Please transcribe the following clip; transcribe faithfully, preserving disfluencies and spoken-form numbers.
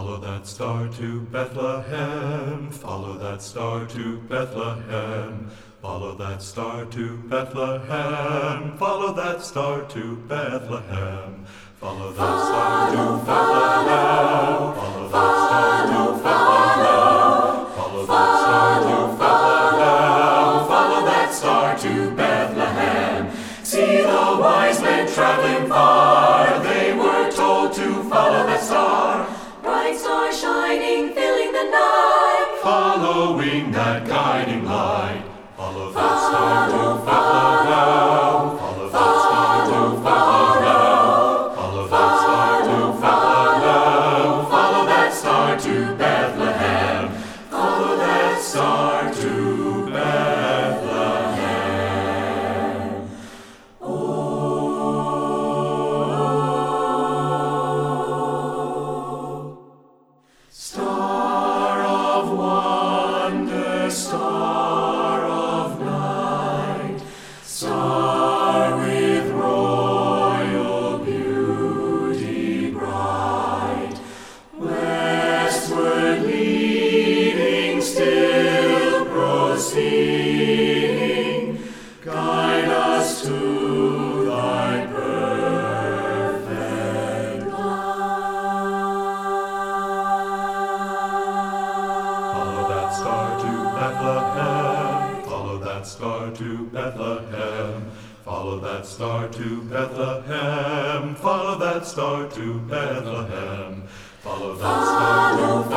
Follow that star to Bethlehem, follow that star to Bethlehem, follow that star to Bethlehem, follow that star to Bethlehem, follow that star to Bethlehem, follow that star to Bethlehem, follow that star to Bethlehem, follow that star to Bethlehem. See the wise men traveling far, they were told to follow that star. Bright star shining, filling the night, Following that guiding light. Follow that star to Bethlehem. Follow that star to Bethlehem. Follow that star to Bethlehem. Follow that star to Bethlehem. Follow that star to Bethlehem. Oh, star of wonder, star of night, star with royal beauty bright, westward leading, still proceeding, guide us to thy perfect light. Follow that star to Bethlehem, follow that star to Bethlehem, follow that star to Bethlehem, follow that star to Bethlehem, follow that star to Bethlehem.